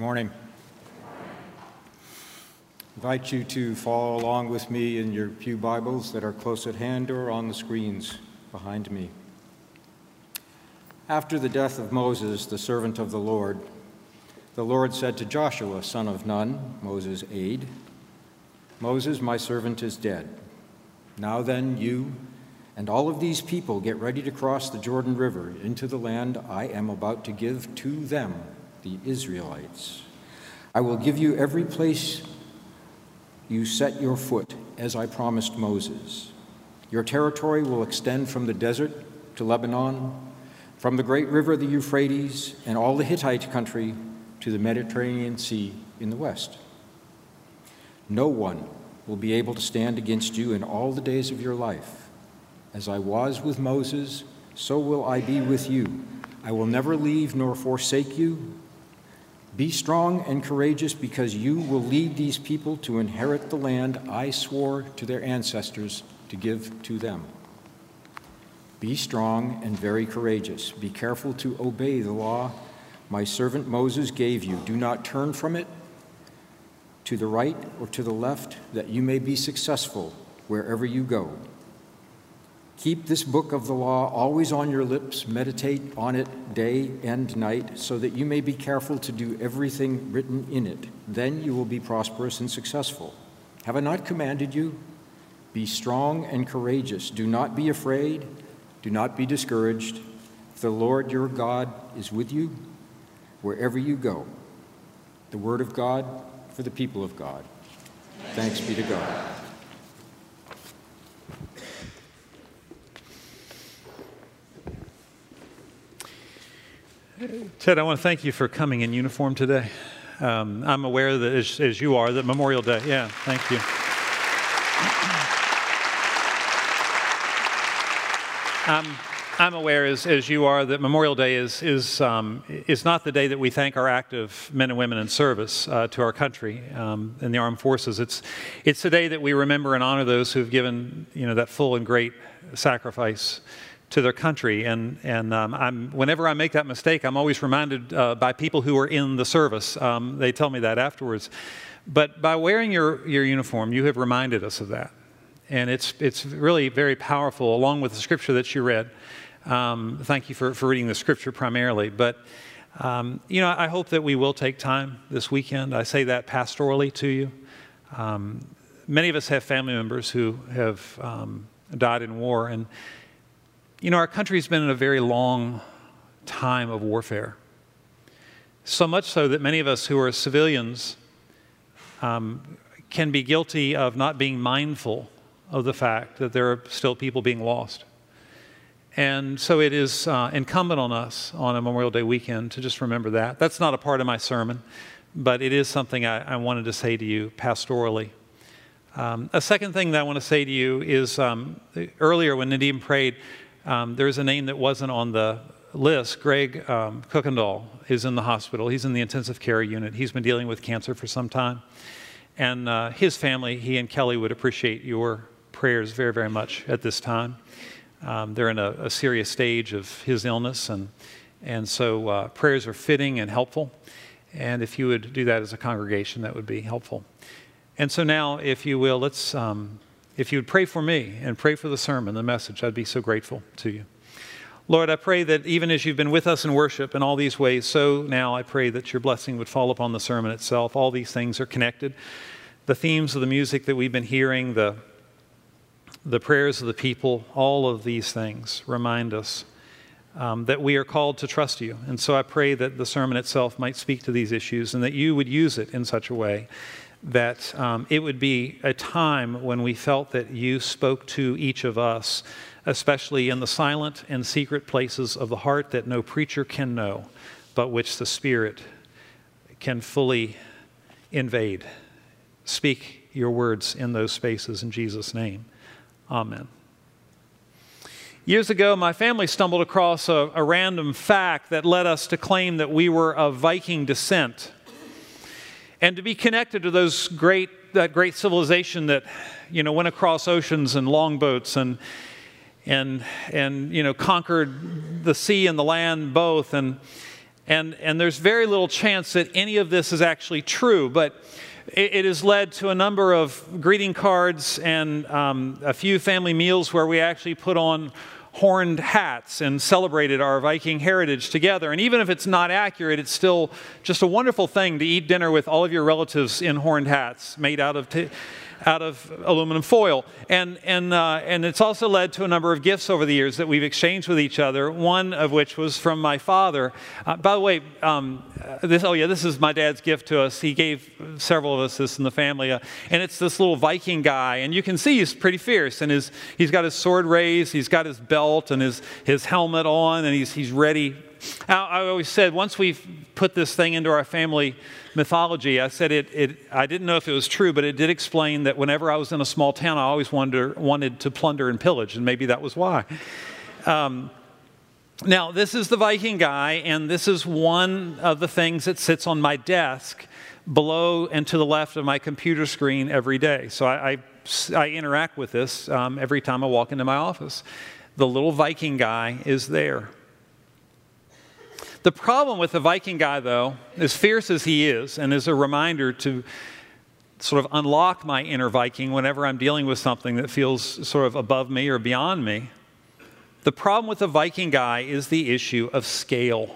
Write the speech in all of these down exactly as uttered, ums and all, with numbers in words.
morning. I invite you to follow along with me in your pew Bibles that are close at hand or on the screens behind me. After the death of Moses, the servant of the Lord, the Lord said to Joshua, son of Nun, Moses' aide, "Moses, my servant, is dead. Now then, you and all of these people get ready to cross the Jordan River into the land I am about to give to them, the Israelites. I will give you every place you set your foot, as I promised Moses. Your territory will extend from the desert to Lebanon, from the great river, the Euphrates, and all the Hittite country to the Mediterranean Sea in the west. No one will be able to stand against you in all the days of your life. As I was with Moses, so will I be with you. I will never leave nor forsake you. Be strong and courageous, because you will lead these people to inherit the land I swore to their ancestors to give to them. Be strong and very courageous. Be careful to obey the law my servant Moses gave you. Do not turn from it to the right or to the left, that you may be successful wherever you go. Keep this book of the law always on your lips. Meditate on it day and night, so that you may be careful to do everything written in it. Then you will be prosperous and successful. Have I not commanded you? Be strong and courageous. Do not be afraid. Do not be discouraged. The Lord your God is with you wherever you go." The word of God for the people of God. Thanks be to God. Ted, I want to thank you for coming in uniform today. Um, I'm aware that, as, as you are, that Memorial Day, yeah, thank you. Um, I'm aware, as, as you are, that Memorial Day is, is, um, is not the day that we thank our active men and women in service uh, to our country um, in the armed forces. It's, it's the day that we remember and honor those who have given, you know, that full and great sacrifice to their country. And, and um, I'm, whenever I make that mistake, I'm always reminded uh, by people who are in the service. Um, they tell me that afterwards. But by wearing your, your uniform, you have reminded us of that. And it's, it's really very powerful, along with the scripture that you read. Um, thank you for, for reading the scripture primarily. But, um, you know, I hope that we will take time this weekend. I say that pastorally to you. Um, many of us have family members who have um, died in war. And you know, our country's been in a very long time of warfare. So much so that many of us who are civilians um, can be guilty of not being mindful of the fact that there are still people being lost. And so it is uh, incumbent on us on a Memorial Day weekend to just remember that. That's not a part of my sermon, but it is something I, I wanted to say to you pastorally. Um, a second thing that I want to say to you is um, earlier when Nadim prayed, Um, there's a name that wasn't on the list. Greg um, Kuykendall is in the hospital. He's in the intensive care unit. He's been dealing with cancer for some time. And uh, his family, he and Kelly, would appreciate your prayers very, very much at this time. Um, they're in a, a serious stage of his illness, and, and so uh, prayers are fitting and helpful. And if you would do that as a congregation, that would be helpful. And so now, if you will, let's... Um, If you would pray for me and pray for the sermon, the message, I'd be so grateful to you. Lord, I pray that even as you've been with us in worship in all these ways, so now I pray that your blessing would fall upon the sermon itself. All these things are connected. The themes of the music that we've been hearing, the, the prayers of the people, all of these things remind us um, that we are called to trust you. And so I pray that the sermon itself might speak to these issues and that you would use it in such a way that um, it would be a time when we felt that you spoke to each of us, especially in the silent and secret places of the heart that no preacher can know, but which the Spirit can fully invade. Speak your words in those spaces in Jesus' name. Amen. Years ago, my family stumbled across a, a random fact that led us to claim that we were of Viking descent, and to be connected to those great, that great civilization that, you know, went across oceans and longboats and, and, and, you know, conquered the sea and the land both. And And, and there's very little chance that any of this is actually true, but it, it has led to a number of greeting cards and um, a few family meals where we actually put on horned hats and celebrated our Viking heritage together. And even if it's not accurate, it's still just a wonderful thing to eat dinner with all of your relatives in horned hats made out of t- out of aluminum foil. And and uh, and it's also led to a number of gifts over the years that we've exchanged with each other, one of which was from my father. Uh, by the way, um, this oh yeah, this is my dad's gift to us. He gave several of us this in the family. Uh, and it's this little Viking guy. And you can see he's pretty fierce. And his he's got his sword raised, he's got his belt and his, his helmet on, and he's he's ready. I, I always said, once we've put this thing into our family mythology, I said it, it, I didn't know if it was true, but it did explain that whenever I was in a small town, I always wanted, wanted to plunder and pillage, and maybe that was why. Um, now, this is the Viking guy, and this is one of the things that sits on my desk below and to the left of my computer screen every day. So I, I, I interact with this um, every time I walk into my office. The little Viking guy is there. The problem with the Viking guy, though, as fierce as he is, and as a reminder to sort of unlock my inner Viking whenever I'm dealing with something that feels sort of above me or beyond me, the problem with the Viking guy is the issue of scale.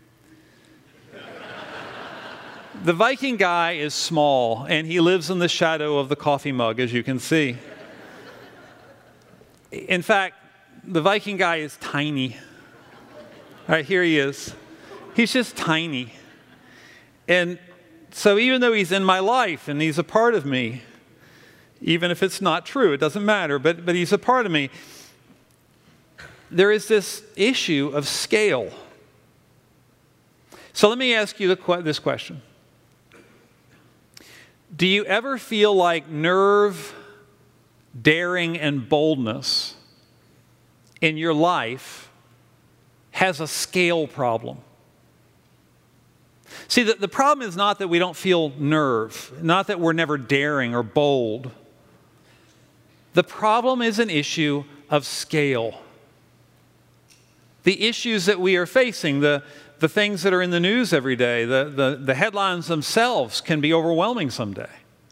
The Viking guy is small, and he lives in the shadow of the coffee mug, as you can see. In fact, the Viking guy is tiny. All right, here he is. He's just tiny. And so even though he's in my life and he's a part of me, even if it's not true, it doesn't matter, but, but he's a part of me, there is this issue of scale. So let me ask you the, this question. Do you ever feel like nerve, daring, and boldness in your life has a scale problem? See, the, the problem is not that we don't feel nerve, not that we're never daring or bold. The problem is an issue of scale. The issues that we are facing, the, the things that are in the news every day, the, the, the headlines themselves can be overwhelming someday.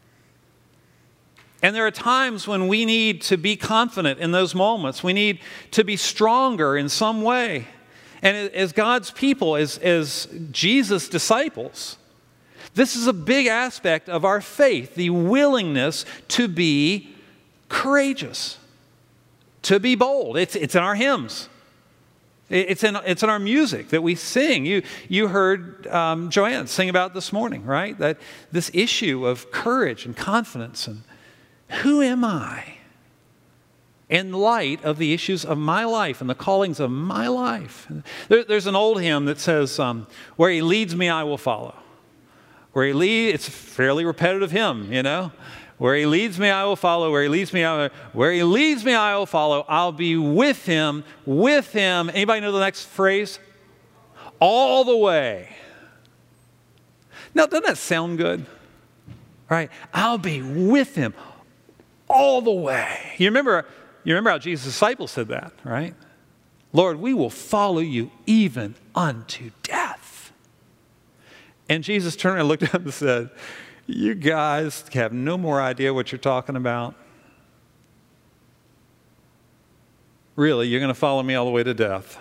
And there are times when we need to be confident in those moments. We need to be stronger in some way. And as God's people, as, as Jesus' disciples, this is a big aspect of our faith, the willingness to be courageous, to be bold. It's, it's in our hymns. It's in, it's in our music that we sing. You, you heard um, Joanne sing about this morning, right? That this issue of courage and confidence and who am I? In light of the issues of my life and the callings of my life. There, there's an old hymn that says, um, where he leads me, I will follow. Where he leads, it's a fairly repetitive hymn, you know. Where he leads me, I will follow. Where he leads me, I will, where he leads me, I will follow. I'll be with him, with him. Anybody know the next phrase? All the way. Now, doesn't that sound good? Right? I'll be with him all the way. You remember... You remember how Jesus' disciples said that, right? Lord, we will follow you even unto death. And Jesus turned and looked up and said, you guys have no more idea what you're talking about. Really, you're going to follow me all the way to death.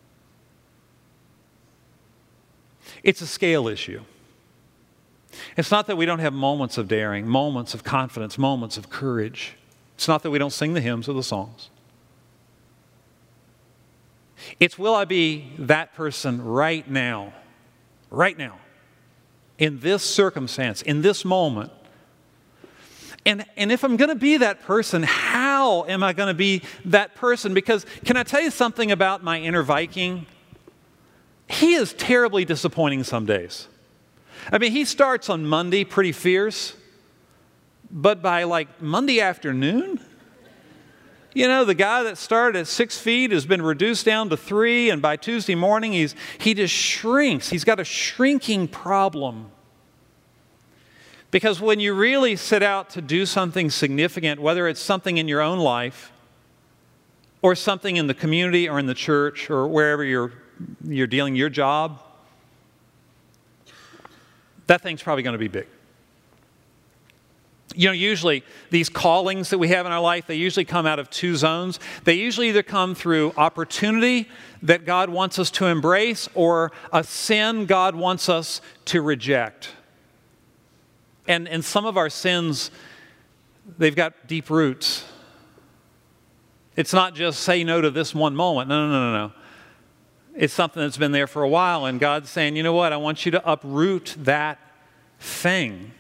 It's a scale issue. It's not that we don't have moments of daring, moments of confidence, moments of courage. It's not that we don't sing the hymns or the songs. It's will I be that person right now, right now, in this circumstance, in this moment. And, and if I'm going to be that person, how am I going to be that person? Because can I tell you something about my inner Viking? He is terribly disappointing some days. I mean, he starts on Monday pretty fierce. But by like Monday afternoon, you know, the guy that started at six feet has been reduced down to three, and by Tuesday morning, he's he just shrinks. He's got a shrinking problem. Because when you really set out to do something significant, whether it's something in your own life, or something in the community or in the church, or wherever you're, you're dealing your job, that thing's probably going to be big. You know, usually these callings that we have in our life, they usually come out of two zones. They usually either come through opportunity that God wants us to embrace or a sin God wants us to reject. And, and some of our sins, they've got deep roots. It's not just say no to this one moment. No, no, no, no, no. It's something that's been there for a while, and God's saying, you know what, I want you to uproot that thing.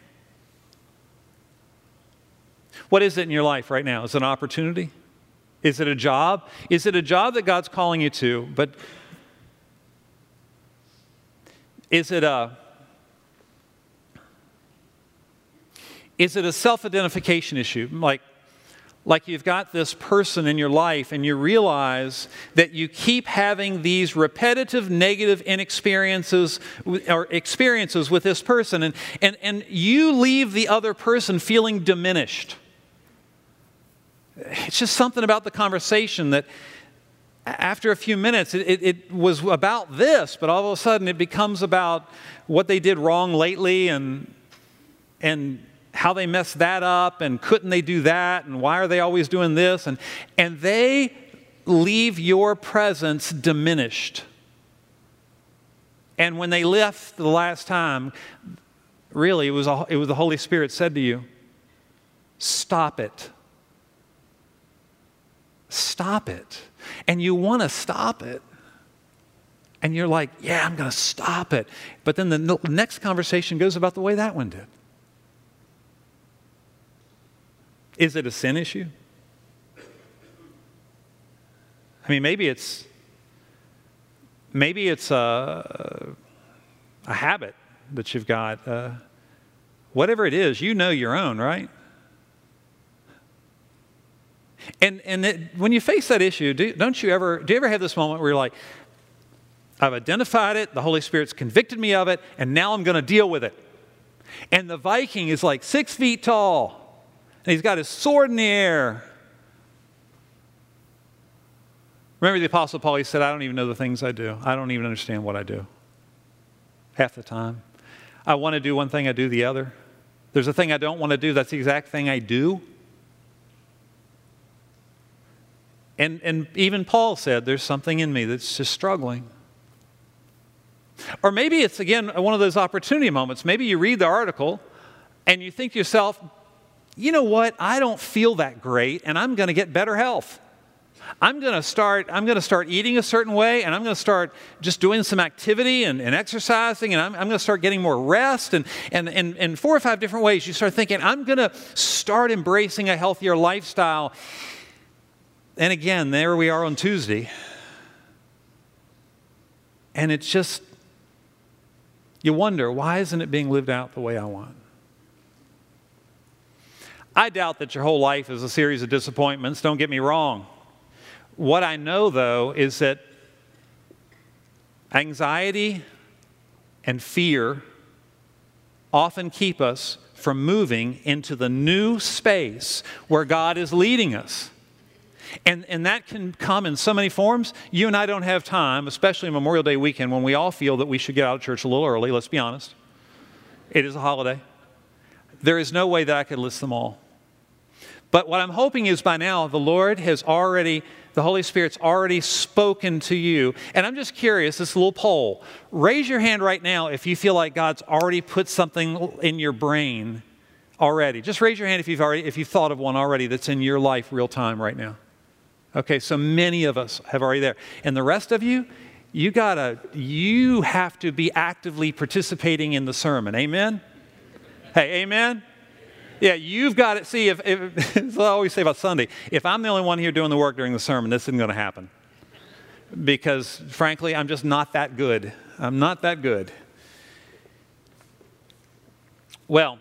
What is it in your life right now? Is it an opportunity? Is it a job? Is it a job that God's calling you to? But is it a is it a self-identification issue? Like, like you've got this person in your life and you realize that you keep having these repetitive negative inexperiences or experiences with this person, and, and, and you leave the other person feeling diminished. It's just something about the conversation that after a few minutes, it, it, it was about this, but all of a sudden it becomes about what they did wrong lately and, and how they messed that up and couldn't they do that and why are they always doing this? And, and they leave your presence diminished. And when they left the last time, really it was, a, it was the Holy Spirit said to you, stop it. Stop it. And you want to stop it. And you're like, yeah, I'm going to stop it. But then the next conversation goes about the way that one did. Is it a sin issue? I mean, maybe it's maybe it's a, a habit that you've got. Uh, whatever it is, you know your own, right? And and it, when you face that issue, do, don't you ever, do you ever have this moment where you're like, I've identified it, the Holy Spirit's convicted me of it, and now I'm going to deal with it. And the Viking is like six feet tall, and he's got his sword in the air. Remember the Apostle Paul, he said, I don't even know the things I do. I don't even understand what I do. Half the time. I want to do one thing, I do the other. There's a thing I don't want to do, that's the exact thing I do. And, and even Paul said, there's something in me that's just struggling. Or maybe it's, again, one of those opportunity moments. Maybe you read the article and you think to yourself, you know what, I don't feel that great and I'm going to get better health. I'm going to start, I'm going to start eating a certain way, and I'm going to start just doing some activity and, and exercising, and I'm, I'm going to start getting more rest. And, and, and, and four or five different ways you start thinking, I'm going to start embracing a healthier lifestyle. And again, there we are on Tuesday. And it's just, you wonder, why isn't it being lived out the way I want? I doubt that your whole life is a series of disappointments, don't get me wrong. What I know, though, is that anxiety and fear often keep us from moving into the new space where God is leading us. And, and that can come in so many forms. You and I don't have time, especially Memorial Day weekend, when we all feel that we should get out of church a little early, let's be honest. It is a holiday. There is no way that I could list them all. But what I'm hoping is by now, the Lord has already, the Holy Spirit's already spoken to you. And I'm just curious, this little poll. Raise your hand right now if you feel like God's already put something in your brain already. Just raise your hand if you've already, if you've thought of one already that's in your life real time right now. Okay, so many of us have already there. And the rest of you, you gotta, you have to be actively participating in the sermon. Amen? Hey, amen? Yeah, you've got it. See, if, if as I always say about Sunday, if I'm the only one here doing the work during the sermon, this isn't going to happen. Because, frankly, I'm just not that good. I'm not that good. Well,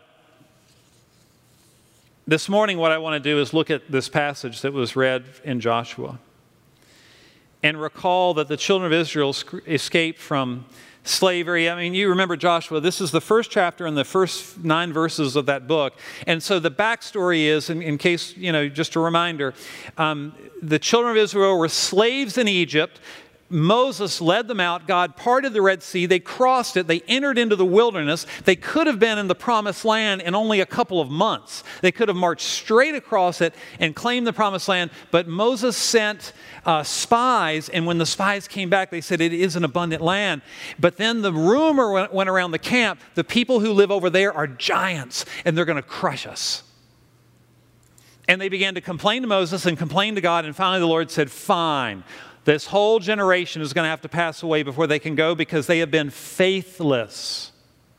this morning what I want to do is look at this passage that was read in Joshua and recall that the children of Israel escaped from slavery. I mean, you remember Joshua. This is the first chapter in the first nine verses of that book. And so the backstory is, in, in case, you know, just a reminder, um, the children of Israel were slaves in Egypt. Moses led them out. God parted the Red Sea. They crossed it. They entered into the wilderness. They could have been in the promised land in only a couple of months. They could have marched straight across it and claimed the promised land. But Moses sent uh, spies, and when the spies came back, they said it is an abundant land. But then the rumor went, went around the camp, the people who live over there are giants, and they're going to crush us. And they began to complain to Moses and complain to God, and finally the Lord said, fine. This whole generation is going to have to pass away before they can go because they have been faithless.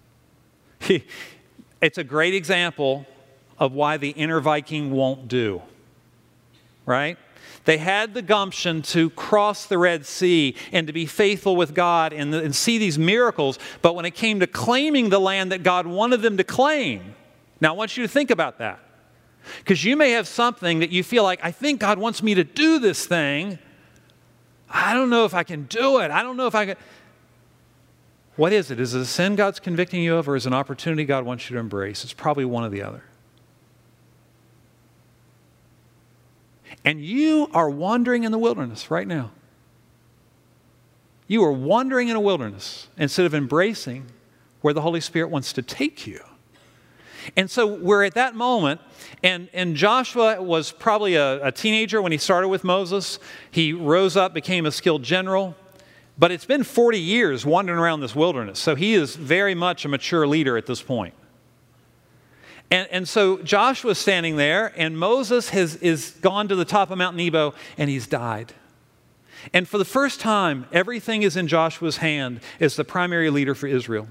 It's a great example of why the inner Viking won't do, right? They had the gumption to cross the Red Sea and to be faithful with God and, and see these miracles, but when it came to claiming the land that God wanted them to claim, now I want you to think about that. Because you may have something that you feel like, I think God wants me to do this thing. I don't know if I can do it. I don't know if I can. What is it? Is it a sin God's convicting you of, or is it an opportunity God wants you to embrace? It's probably one or the other. And you are wandering in the wilderness right now. You are wandering in a wilderness instead of embracing where the Holy Spirit wants to take you. And so we're at that moment, and, and Joshua was probably a, a teenager when he started with Moses. He rose up, became a skilled general. But it's been forty years wandering around this wilderness, so he is very much a mature leader at this point. And, and so Joshua's standing there, and Moses has is gone to the top of Mount Nebo, and he's died. And for the first time, everything is in Joshua's hand as the primary leader for Israel.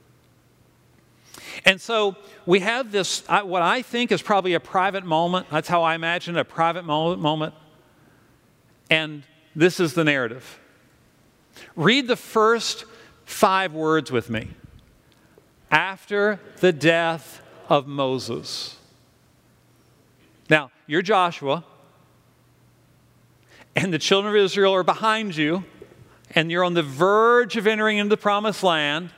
And so we have this, what I think is probably a private moment. That's how I imagine a private moment. And this is the narrative. Read the first five words with me. After the death of Moses. Now, you're Joshua, and the children of Israel are behind you, and you're on the verge of entering into the promised land.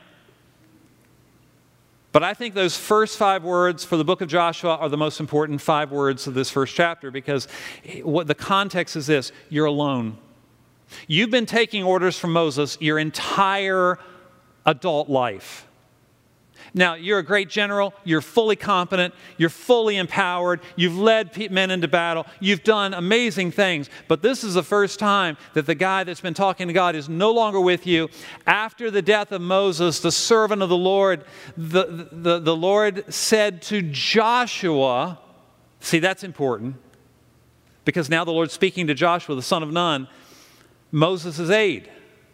But I think those first five words for the book of Joshua are the most important five words of this first chapter, because what the context is this: you're alone. You've been taking orders from Moses your entire adult life. Now, you're a great general, you're fully competent, you're fully empowered, you've led men into battle, you've done amazing things, but this is the first time that the guy that's been talking to God is no longer with you. After the death of Moses, the servant of the Lord, the, the, the Lord said to Joshua, see, that's important, because now the Lord's speaking to Joshua, the son of Nun, Moses' aide.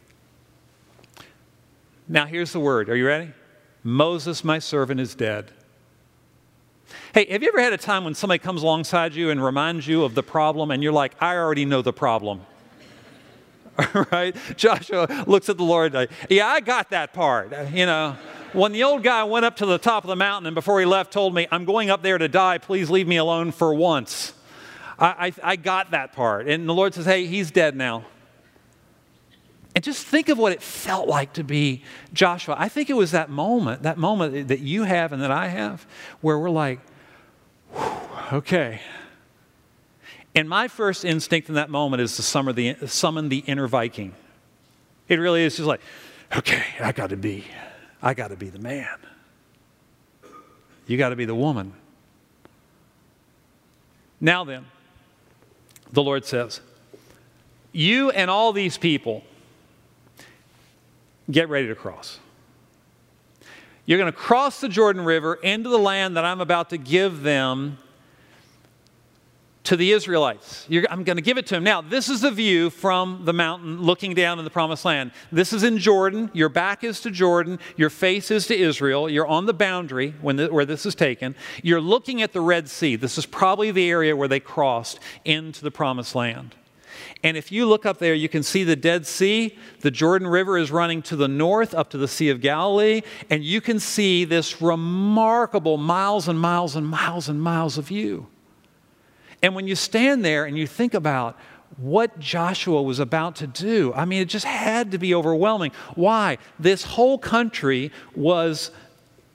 Now here's the word, are you ready? Moses, my servant, is dead. Hey, have you ever had a time when somebody comes alongside you and reminds you of the problem, and you're like, I already know the problem? Right? Joshua looks at the Lord like, yeah, I got that part. You know, when the old guy went up to the top of the mountain and before he left told me, I'm going up there to die, please leave me alone for once. I, I, I got that part. And the Lord says, hey, he's dead now. And just think of what it felt like to be Joshua. I think it was that moment, that moment that you have and that I have, where we're like, okay. And my first instinct in that moment is to summon the, summon the inner Viking. It really is just like, okay, I got to be, I got to be the man. You got to be the woman. Now then, the Lord says, you and all these people, get ready to cross. You're going to cross the Jordan River into the land that I'm about to give them to the Israelites. You're, I'm going to give it to them. Now, this is the view from the mountain looking down in the promised land. This is in Jordan. Your back is to Jordan. Your face is to Israel. You're on the boundary when the, where this is taken. You're looking at the Red Sea. This is probably the area where they crossed into the promised land. And if you look up there, you can see the Dead Sea. The Jordan River is running to the north up to the Sea of Galilee. And you can see this remarkable miles and miles and miles and miles of view. And when you stand there and you think about what Joshua was about to do, I mean, it just had to be overwhelming. Why? This whole country was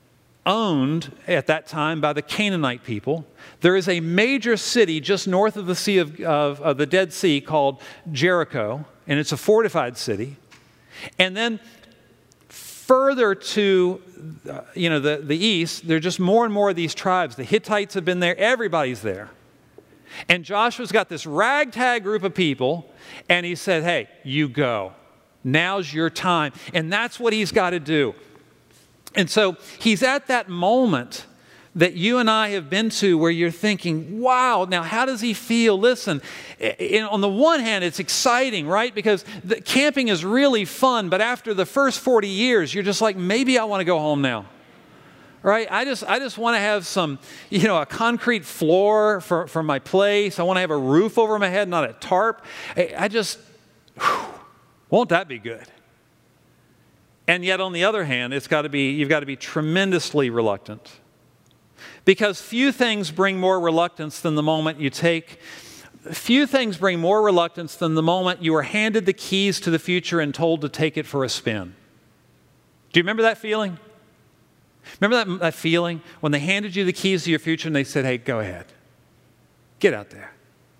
owned at that time by the Canaanite people. There is a major city just north of the Sea of, of, of the Dead Sea called Jericho, and it's a fortified city. And then further to uh, you know, the, the east, there are just more and more of these tribes. The Hittites have been there. Everybody's there. And Joshua's got this ragtag group of people, and he said, hey, you go. Now's your time. And that's what he's got to do. And so he's at that moment that you and I have been to where you're thinking, wow, now how does he feel? Listen, in, on the one hand, it's exciting, right? Because the, camping is really fun, but after the first forty years, you're just like, maybe I want to go home now. Right? I just I just want to have some, you know, a concrete floor for, for my place. I want to have a roof over my head, not a tarp. I, I just, whew, won't that be good? And yet, on the other hand, it's got to be, you've got to be tremendously reluctant. Because few things bring more reluctance than the moment you take, few things bring more reluctance than the moment you are handed the keys to the future and told to take it for a spin. Do you remember that feeling? Remember that, that feeling when they handed you the keys to your future and they said, hey, go ahead. Get out there.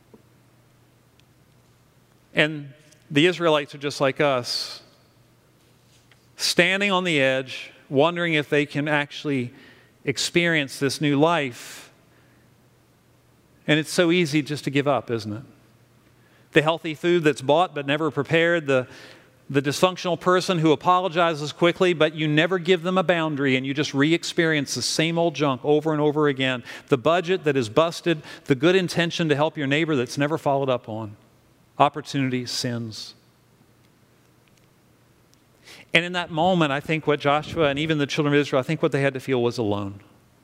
And the Israelites are just like us, standing on the edge, wondering if they can actually experience this new life. And it's so easy just to give up, isn't it? The healthy food that's bought but never prepared, the, the dysfunctional person who apologizes quickly, but you never give them a boundary and you just re-experience the same old junk over and over again. The budget that is busted, the good intention to help your neighbor that's never followed up on. Opportunities, sins. And in that moment, I think what Joshua and even the children of Israel, I think what they had to feel was alone.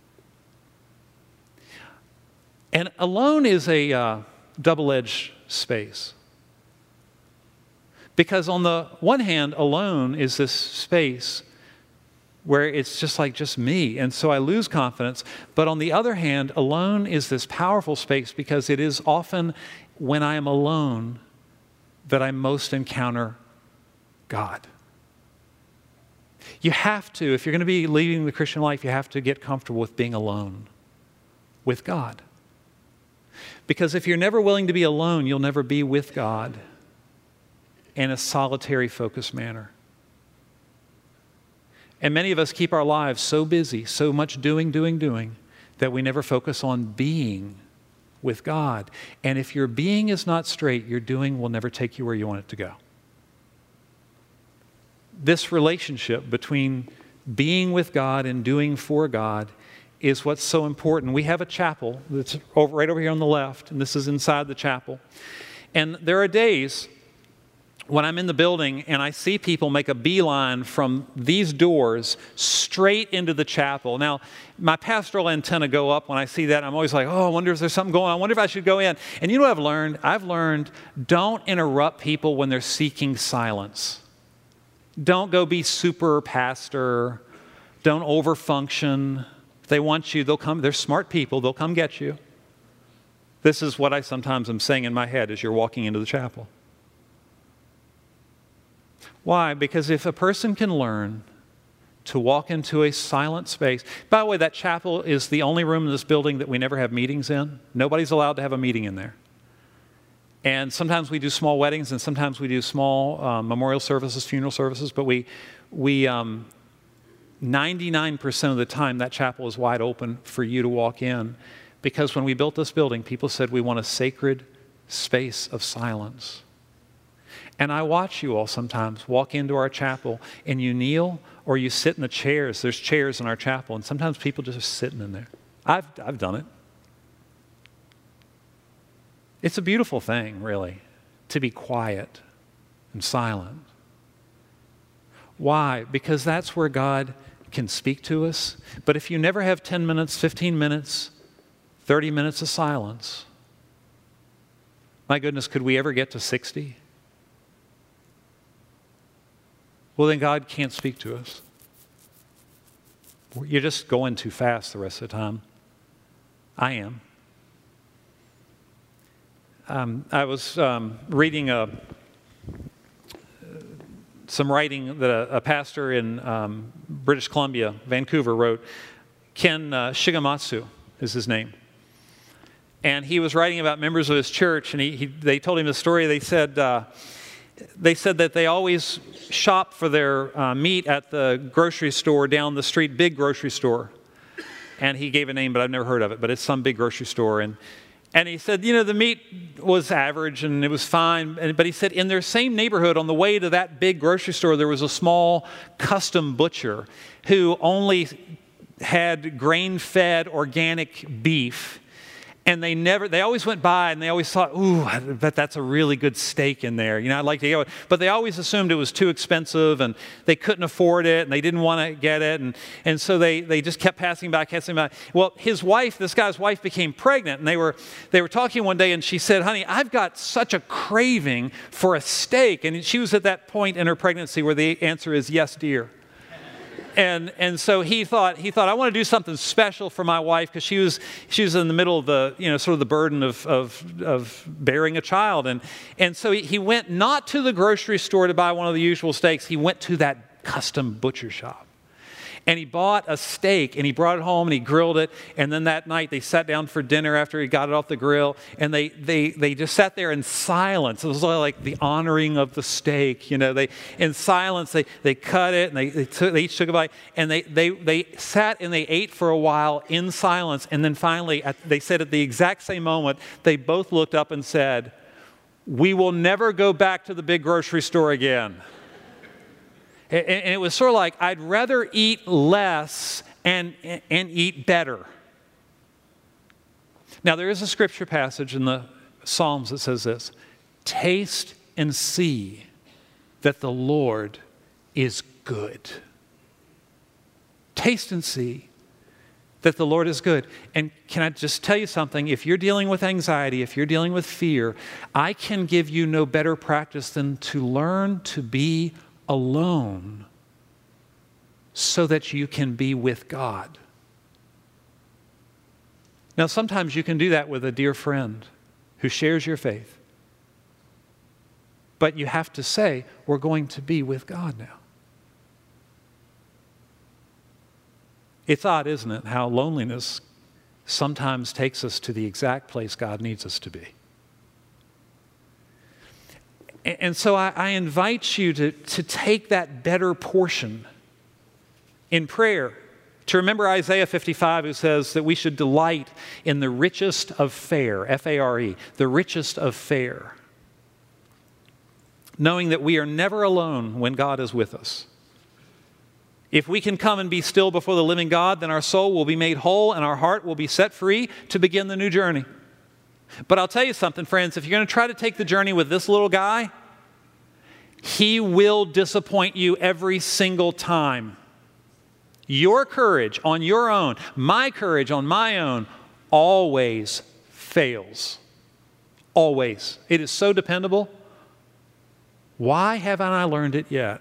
And alone is a uh, double-edged space. Because on the one hand, alone is this space where it's just like just me, and so I lose confidence. But on the other hand, alone is this powerful space because it is often when I am alone that I most encounter God. You have to, if you're going to be leading the Christian life, you have to get comfortable with being alone with God. Because if you're never willing to be alone, you'll never be with God in a solitary, focused manner. And many of us keep our lives so busy, so much doing, doing, doing, that we never focus on being with God. And if your being is not straight, your doing will never take you where you want it to go. This relationship between being with God and doing for God is what's so important. We have a chapel that's over, right over here on the left, and this is inside the chapel. And there are days when I'm in the building and I see people make a beeline from these doors straight into the chapel. Now, my pastoral antenna go up when I see that. I'm always like, oh, I wonder if there's something going on. I wonder if I should go in. And you know what I've learned? I've learned don't interrupt people when they're seeking silence. Don't go be super pastor. Don't overfunction. If they want you, they'll come. They're smart people. They'll come get you. This is what I sometimes am saying in my head as you're walking into the chapel. Why? Because if a person can learn to walk into a silent space. By the way, that chapel is the only room in this building that we never have meetings in. Nobody's allowed to have a meeting in there. And sometimes we do small weddings, and sometimes we do small uh, memorial services, funeral services, but we, we um, ninety-nine percent of the time, that chapel is wide open for you to walk in. Because when we built this building, people said we want a sacred space of silence. And I watch you all sometimes walk into our chapel, and you kneel or you sit in the chairs. There's chairs in our chapel, and sometimes people just are sitting in there. I've, I've done it. It's a beautiful thing, really, to be quiet and silent. Why? Because that's where God can speak to us. But if you never have ten minutes, fifteen minutes, thirty minutes of silence, my goodness, could we ever get to sixty? Well, then God can't speak to us. You're just going too fast the rest of the time. I am. Um, I was um, reading a, some writing that a, a pastor in um, British Columbia, Vancouver, wrote Ken uh, Shigematsu is his name. And he was writing about members of his church, and he, he, they told him the story. They said, uh, they said that they always shop for their uh, meat at the grocery store down the street, big grocery store. And he gave a name, but I've never heard of it, but it's some big grocery store. And, and he said, you know, the meat was average and it was fine. And, but he said in their same neighborhood on the way to that big grocery store, there was a small custom butcher who only had grain-fed organic beef. And they never, they always went by and they always thought, ooh, I bet that's a really good steak in there. You know, I'd like to go. But they always assumed it was too expensive and they couldn't afford it and they didn't want to get it. And, and so they, they just kept passing by, passing by. Well, his wife, this guy's wife became pregnant and they were, they were talking one day and she said, honey, I've got such a craving for a steak. And she was at that point in her pregnancy where the answer is yes, dear. And and so he thought he thought I want to do something special for my wife because she was she was in the middle of the you know sort of the burden of of of bearing a child and and so he, he went not to the grocery store to buy one of the usual steaks. He went to that custom butcher shop. And he bought a steak and he brought it home and he grilled it. And then that night they sat down for dinner after he got it off the grill. And they they they just sat there in silence. It was like the honoring of the steak. You know, they in silence they they cut it and they they, took, they each took a bite. And they they they sat and they ate for a while in silence. And then finally at, they said at the exact same moment they both looked up and said, "We will never go back to the big grocery store again." And it was sort of like, I'd rather eat less and, and eat better. Now, there is a scripture passage in the Psalms that says this, taste and see that the Lord is good. Taste and see that the Lord is good. And can I just tell you something? If you're dealing with anxiety, if you're dealing with fear, I can give you no better practice than to learn to be alone so that you can be with God. Now, sometimes you can do that with a dear friend who shares your faith. But you have to say, we're going to be with God now. It's odd, isn't it, how loneliness sometimes takes us to the exact place God needs us to be. And so I, I invite you to, to take that better portion in prayer, to remember Isaiah fifty-five, who says that we should delight in the richest of fare, F A R E, the richest of fare, knowing that we are never alone when God is with us. If we can come and be still before the living God, then our soul will be made whole and our heart will be set free to begin the new journey. But I'll tell you something, friends, if you're going to try to take the journey with this little guy, he will disappoint you every single time. Your courage on your own, my courage on my own, always fails. Always. It is so dependable. Why haven't I learned it yet?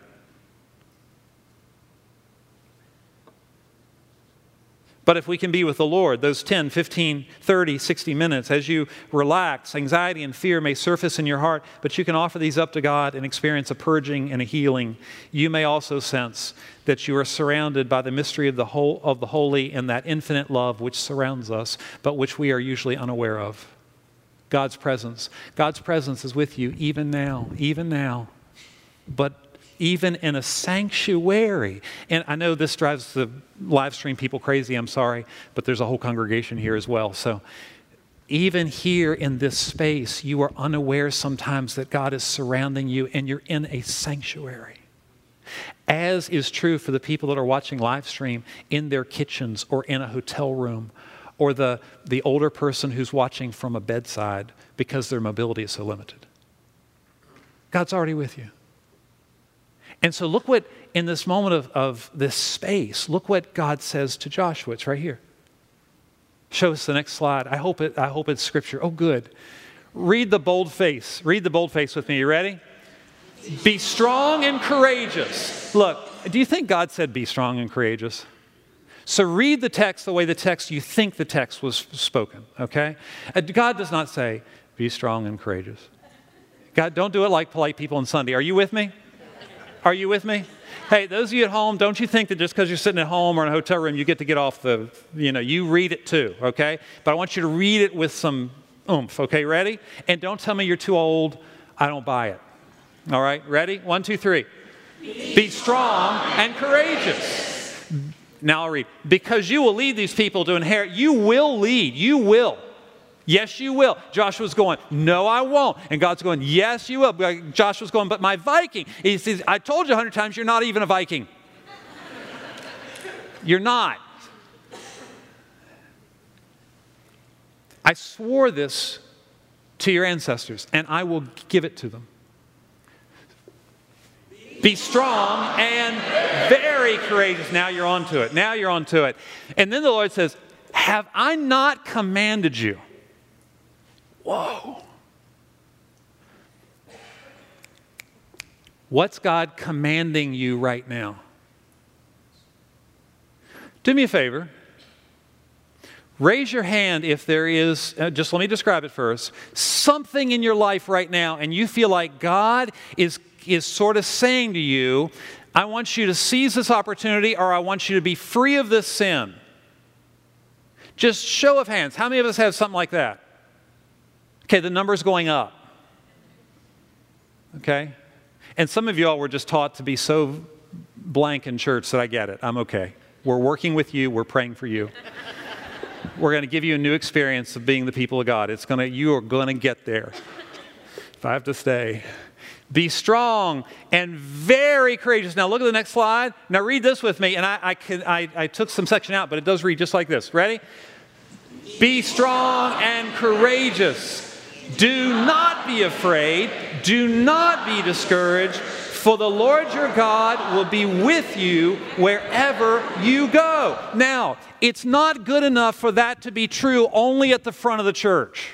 But if we can be with the Lord, those ten, fifteen, thirty, sixty minutes, as you relax, anxiety and fear may surface in your heart, but you can offer these up to God and experience a purging and a healing. You may also sense that you are surrounded by the mystery of the whole of the holy and that infinite love which surrounds us, but which we are usually unaware of. God's presence. God's presence is with you even now, even now. But even in a sanctuary. And I know this drives the live stream people crazy, I'm sorry, but there's a whole congregation here as well. So even here in this space, you are unaware sometimes that God is surrounding you and you're in a sanctuary. As is true for the people that are watching live stream in their kitchens or in a hotel room, or the, the older person who's watching from a bedside because their mobility is so limited. God's already with you. And so look what, in this moment of, of this space, look what God says to Joshua. It's right here. Show us the next slide. I hope it, I hope it's scripture. Oh, good. Read the boldface. Read the boldface with me. You ready? Be strong and courageous. Look, do you think God said be strong and courageous? So read the text the way the text, you think the text was spoken, okay? God does not say, be strong and courageous. God, don't do it like polite people on Sunday. Are you with me? Are you with me? Hey, those of you at home, don't you think that just because you're sitting at home or in a hotel room, you get to get off the, you know, you read it too, okay? But I want you to read it with some oomph, okay? Ready? And don't tell me you're too old. I don't buy it. All right? Ready? One, two, three. Be strong and courageous. Now I'll read. Because you will lead these people to inherit. You will lead. You will. Yes, you will. Joshua's going, no, I won't. And God's going, yes, you will. Joshua's going, but my Viking. He says, I told you a hundred times, you're not even a Viking. You're not. I swore this to your ancestors, and I will give it to them. Be strong and very courageous. Now you're on to it. Now you're on to it. And then the Lord says, have I not commanded you? Whoa. What's God commanding you right now? Do me a favor. Raise your hand if there is, uh, just let me describe it first, something in your life right now and you feel like God is, is sort of saying to you, I want you to seize this opportunity or I want you to be free of this sin. Just show of hands. How many of us have something like that? Okay, the number's going up. Okay? And some of you all were just taught to be so blank in church that I get it. I'm okay. We're working with you. We're praying for you. We're going to give you a new experience of being the people of God. It's going to, you are going to get there. If I have to stay. Be strong and very courageous. Now look at the next slide. Now read this with me. And I, I, can, I, I took some section out, but it does read just like this. Ready? Be strong and courageous. Do not be afraid. Do not be discouraged. For the Lord your God will be with you wherever you go. Now, it's not good enough for that to be true only at the front of the church.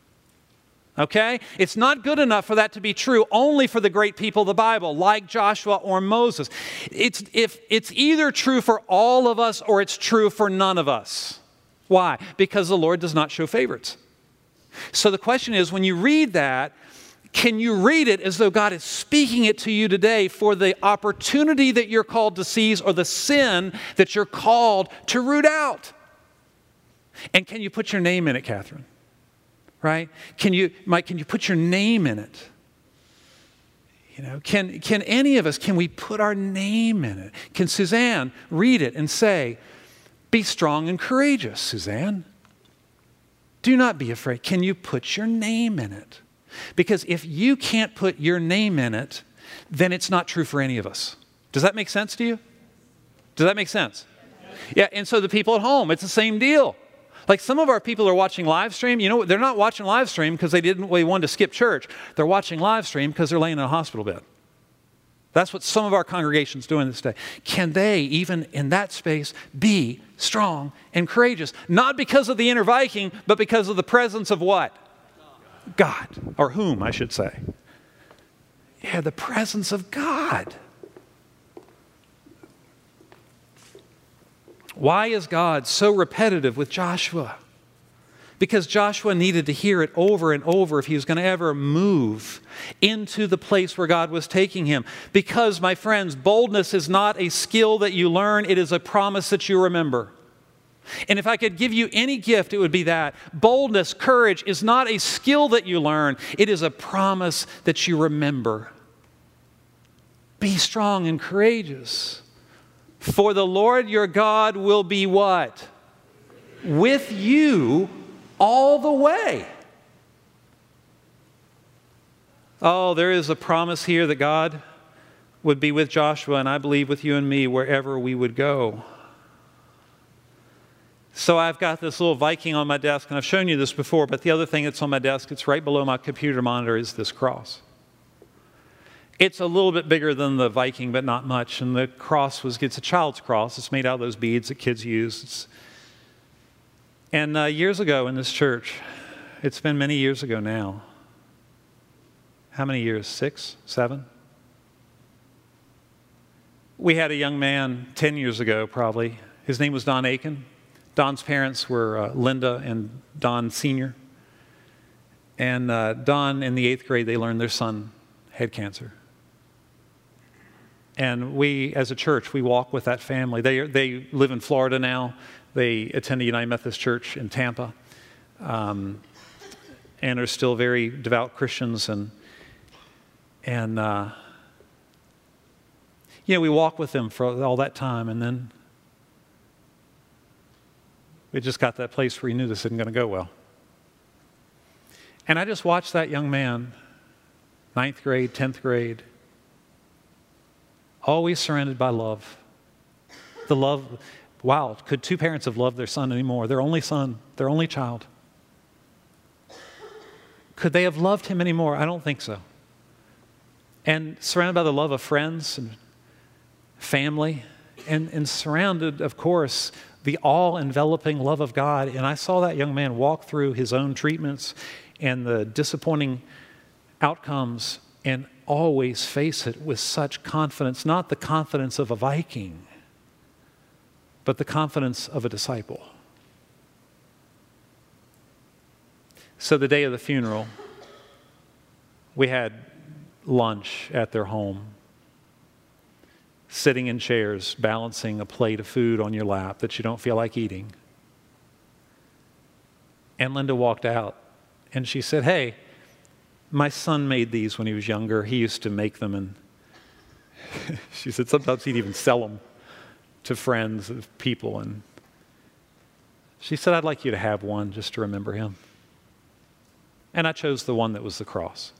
Okay? It's not good enough for that to be true only for the great people of the Bible, like Joshua or Moses. It's, if, it's either true for all of us or it's true for none of us. Why? Because the Lord does not show favorites. So the question is, when you read that, can you read it as though God is speaking it to you today for the opportunity that you're called to seize or the sin that you're called to root out? And can you put your name in it, Catherine? Right? Can you, Mike, can you put your name in it? You know, can, can any of us, can we put our name in it? Can Suzanne read it and say, be strong and courageous, Suzanne? Do not be afraid. Can you put your name in it? Because if you can't put your name in it, then it's not true for any of us. Does that make sense to you? Does that make sense? Yeah, and so the people at home, it's the same deal. Like some of our people are watching live stream. You know, they're not watching live stream because they didn't they wanted to skip church. They're watching live stream because they're laying in a hospital bed. That's what some of our congregations doing this day. Can they, even in that space, be strong and courageous? Not because of the inner Viking, but because of the presence of what? God. Or whom, I should say. Yeah, the presence of God. Why is God so repetitive with Joshua? Because Joshua needed to hear it over and over if he was going to ever move into the place where God was taking him. Because, my friends, boldness is not a skill that you learn, it is a promise that you remember. And if I could give you any gift, it would be that. Boldness, courage is not a skill that you learn, it is a promise that you remember. Be strong and courageous. For the Lord your God will be what? With you all the way. Oh, there is a promise here that God would be with Joshua, and I believe with you and me wherever we would go. So I've got this little Viking on my desk, and I've shown you this before, but the other thing that's on my desk, it's right below my computer monitor, is this cross. It's a little bit bigger than the Viking, but not much. And the cross was, it's a child's cross. It's made out of those beads that kids use. It's, and uh, years ago in this church, it's been many years ago now. How many years? Six? Seven? We had a young man ten years ago, probably. His name was Don Aiken. Don's parents were uh, Linda and Don Senior And uh, Don, in the eighth grade, they learned their son had cancer. and we, as a church, we walk with that family. They, they live in Florida now. They attend the United Methodist Church in Tampa, um, and are still very devout Christians. And, and uh, you know, we walk with them for all that time, and then we just got to that place where he knew this isn't going to go well. And I just watched that young man, ninth grade, tenth grade, always surrounded by love. The love, wow, could two parents have loved their son anymore? Their only son, their only child. Could they have loved him anymore? I don't think so. And surrounded by the love of friends and family, and, and surrounded, of course, the all-enveloping love of God. And I saw that young man walk through his own treatments and the disappointing outcomes and always face it with such confidence, not the confidence of a Viking, but the confidence of a disciple. So the day of the funeral, we had lunch at their home, sitting in chairs, balancing a plate of food on your lap that you don't feel like eating. And Linda walked out, and she said, "Hey, my son made these when he was younger. He used to make them," and she said sometimes he'd even sell them to friends of people. And she said, "I'd like you to have one just to remember him." And I chose the one that was the cross.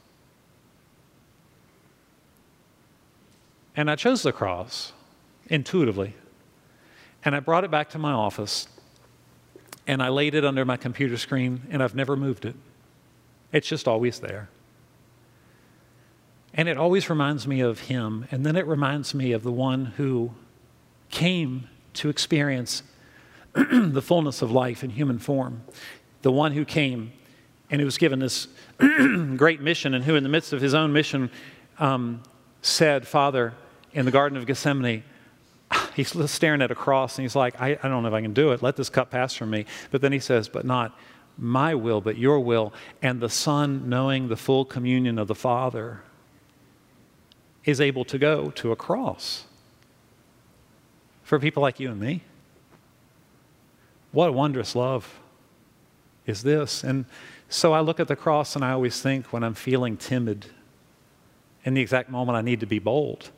And I chose the cross intuitively. And I brought it back to my office, and I laid it under my computer screen, and I've never moved it. It's just always there. And it always reminds me of him, and then it reminds me of the one who came to experience the fullness of life in human form. The one who came and who was given this great mission, and who in the midst of his own mission um, said, "Father," in the Garden of Gethsemane, he's staring at a cross, and he's like, I, I don't know if I can do it. Let this cup pass from me. But then he says, "But not my will, but your will." And the Son, knowing the full communion of the Father, is able to go to a cross for people like you and me. What a wondrous love is this. And so I look at the cross, and I always think, when I'm feeling timid, in the exact moment I need to be bold,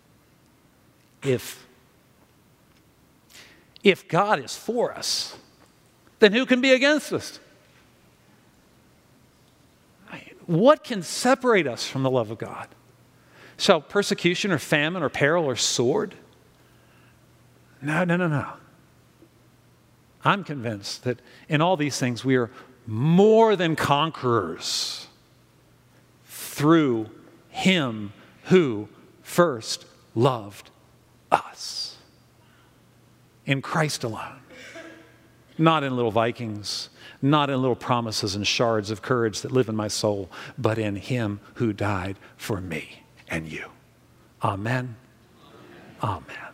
if, if God is for us, then who can be against us? What can separate us from the love of God? Shall persecution or famine or peril or sword? No, no, no, no. I'm convinced that in all these things we are more than conquerors through Him who first loved us. In Christ alone. Not in little Vikings, not in little promises and shards of courage that live in my soul, but in Him who died for me and you. Amen. Amen.